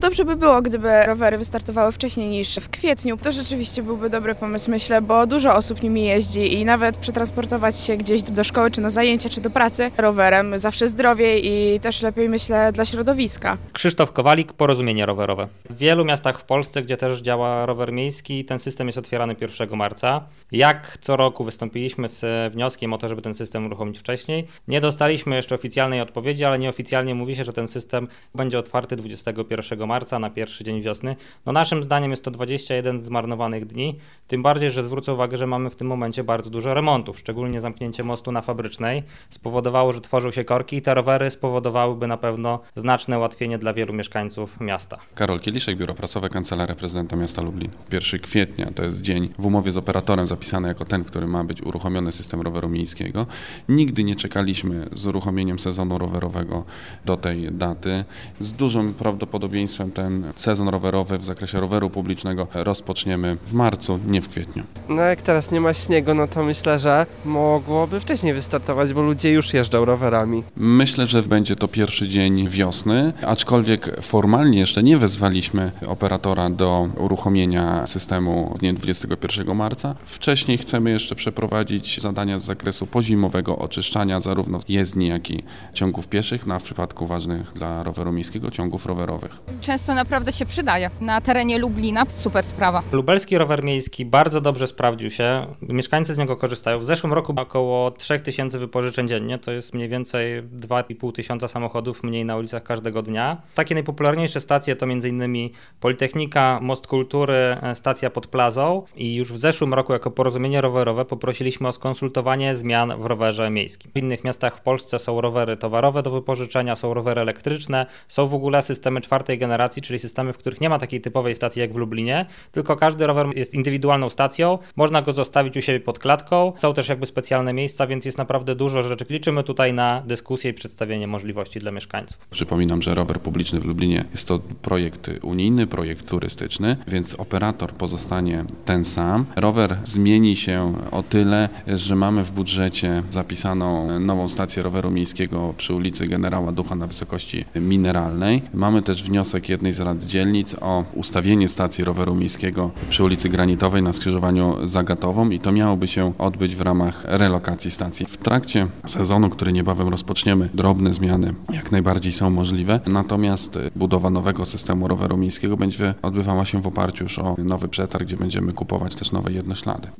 Dobrze by było, gdyby rowery wystartowały wcześniej niż w kwietniu. To rzeczywiście byłby dobry pomysł, myślę, bo dużo osób nimi jeździ i nawet przetransportować się gdzieś do szkoły, czy na zajęcia, czy do pracy rowerem zawsze zdrowiej i też lepiej, myślę, dla środowiska. Krzysztof Kowalik, Porozumienie Rowerowe. W wielu miastach w Polsce, gdzie też działa rower miejski, ten system jest otwierany 1 marca. Jak co roku wystąpiliśmy z wnioskiem o to, żeby ten system uruchomić wcześniej. Nie dostaliśmy jeszcze oficjalnej odpowiedzi, ale nieoficjalnie mówi się, że ten system będzie otwarty 21 marca na pierwszy dzień wiosny. No naszym zdaniem jest to 21 zmarnowanych dni, tym bardziej, że zwrócę uwagę, że mamy w tym momencie bardzo dużo remontów, szczególnie zamknięcie mostu na Fabrycznej spowodowało, że tworzą się korki i te rowery spowodowałyby na pewno znaczne ułatwienie dla wielu mieszkańców miasta. Karol Kieliszek, Biuro Prasowe, Kancelaria Prezydenta Miasta Lublin. 1 kwietnia to jest dzień w umowie z operatorem zapisany jako ten, w którym ma być uruchomiony system roweru miejskiego. Nigdy nie czekaliśmy z uruchomieniem sezonu rowerowego do tej daty. Z dużym prawdopodobieństwem ten sezon rowerowy w zakresie roweru publicznego rozpoczniemy w marcu, nie w kwietniu. No jak teraz nie ma śniegu, no to myślę, że mogłoby wcześniej wystartować, bo ludzie już jeżdżą rowerami. Myślę, że będzie to pierwszy dzień wiosny, aczkolwiek formalnie jeszcze nie wezwaliśmy operatora do uruchomienia systemu z dniem 21 marca. Wcześniej chcemy jeszcze przeprowadzić zadania z zakresu pozimowego oczyszczania zarówno jezdni, jak i ciągów pieszych, a w przypadku ważnych dla roweru miejskiego ciągów rowerowych. Często naprawdę się przydaje. Na terenie Lublina super sprawa. Lubelski rower miejski bardzo dobrze sprawdził się. Mieszkańcy z niego korzystają. W zeszłym roku około 3000 wypożyczeń dziennie. To jest mniej więcej 2500 samochodów mniej na ulicach każdego dnia. Takie najpopularniejsze stacje to m.in. Politechnika, Most Kultury, stacja pod Plazą. I już w zeszłym roku jako Porozumienie Rowerowe poprosiliśmy o skonsultowanie zmian w rowerze miejskim. W innych miastach w Polsce są rowery towarowe do wypożyczenia, są rowery elektryczne, są w ogóle systemy 4. generacji, czyli systemy, w których nie ma takiej typowej stacji jak w Lublinie, tylko każdy rower jest indywidualną stacją, można go zostawić u siebie pod klatką, są też jakby specjalne miejsca, więc jest naprawdę dużo rzeczy. Liczymy tutaj na dyskusję i przedstawienie możliwości dla mieszkańców. Przypominam, że rower publiczny w Lublinie jest to projekt unijny, projekt turystyczny, więc operator pozostanie ten sam. Rower zmieni się o tyle, że mamy w budżecie zapisaną nową stację roweru miejskiego przy ulicy Generała Ducha na wysokości Mineralnej. Mamy też wniosek jednej z rad dzielnic o ustawienie stacji roweru miejskiego przy ulicy Granitowej na skrzyżowaniu z Agatową i to miałoby się odbyć w ramach relokacji stacji. W trakcie sezonu, który niebawem rozpoczniemy, drobne zmiany jak najbardziej są możliwe, natomiast budowa nowego systemu roweru miejskiego będzie odbywała się w oparciu już o nowy przetarg, gdzie będziemy kupować też nowe jednoślady.